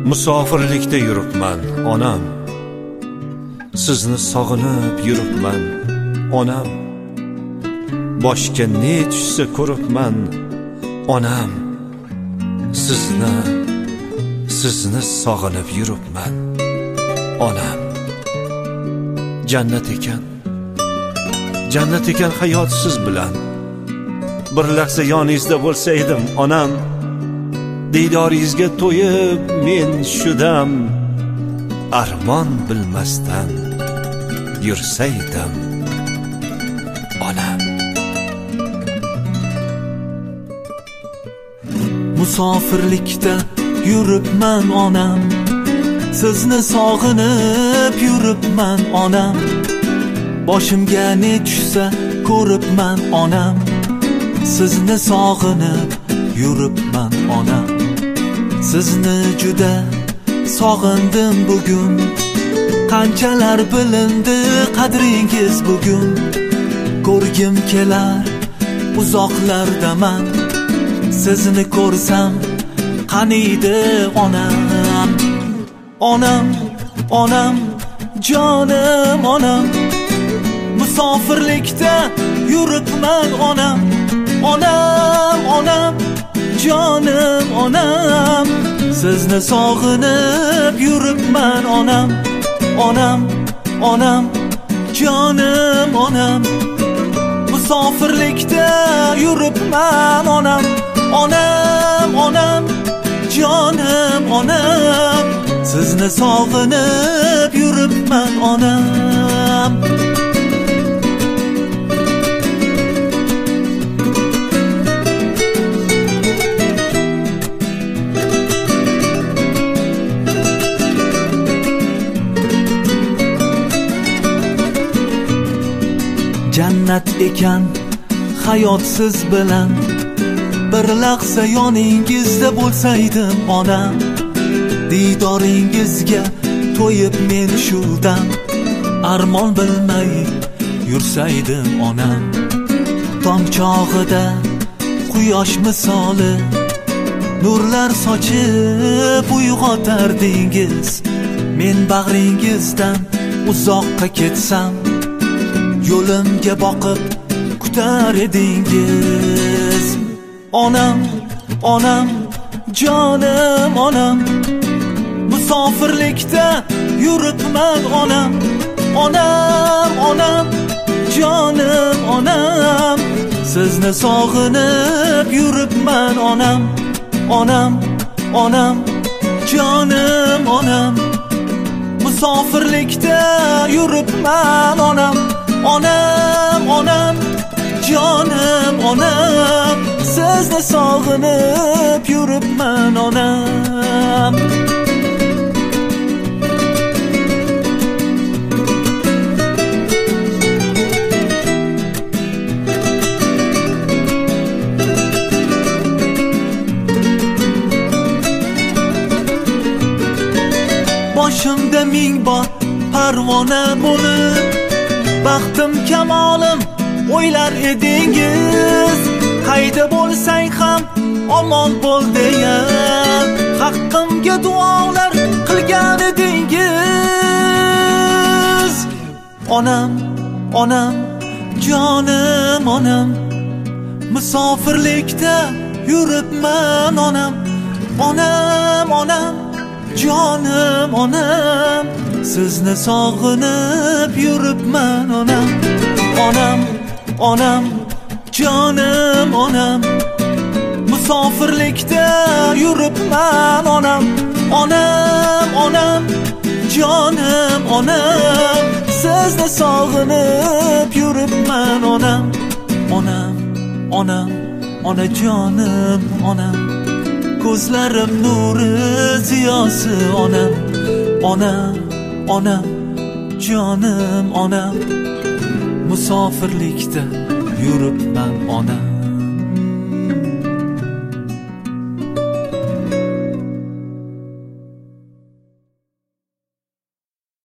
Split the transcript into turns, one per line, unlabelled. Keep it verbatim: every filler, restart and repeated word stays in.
Musofirlikda yuribman onam, sizni sog'inib yuribman onam. Boshga ne tushsa ko'ribman onam, sizni sizni sog'inib yuribman onam. Jannat ekan, jannat ekan hayot siz bilan. Bir lahza yoningizda bo'lsaydim onam, diydoringizga to'yib men shudam. Armon bilmasdan yursaydim onam.
Musofirlikda yuribman onam, sizni sog'inib yuribman onam. Boshimga ne tushsa ko'ribman onam, sizni sog'inib yuribman onam. Sizni juda sog'indim bugun, qanchalar bilindi qadringiz bugun. Ko'rgim kelar uzoqlardaman, sizni ko'rsam qaniydi onam. Onam, onam, jonim onam, musofirlikda yuribman onam. Onam, onam, jonim onam, sizni sog'inib yuribman onam. Onam, onam, jonim onam, musofirlikda yuribman onam. Onam, onam, jonim onam, sizni sog'inib yuribman onam. Jannat ekan hayot siz bilan, bir lahza yoningizda bo'lsaydim onam. Diydoringizga to'yib men shudam, armon bilmay yursaydim onam. Tong chog'ida quyosh misoli nurlar sochib uyg'otardingiz. Men bag'ringizdan uzoqqa ketsam, yo'limga boqib kutar edingiz. Onam, onam, jonim onam, musofirlikda yuribman onam. Onam, onam, jonim onam, sizni sog'inib yuribman onam. Onam, onam, jonim onam, musofirlikda yuribman onam. Onam, onam, jonim onam, sizni sog'inib yuribman onam. Boshimda ming bor parvona bo'lib, baxtim kamolim o'ylar edingiz. Qayda bo'lsang ham omon bo'l deya haqqimga duolar qilgan edingiz. Onam, onam, jonim onam, musofirlikda yuribman onam. Onam, onam, jonim onam, sizni sog'inib yuribman onam. Onam, onam, jonim onam, musofirlikda yuribman onam. Onam, onam, jonim onam, sizni sog'inib yuribman onam. Onam, onam, onajonim onam, ko'zlarim nuri ziyosi onam. Onam, onam, jonim onam, musofirlikda yuribman onam.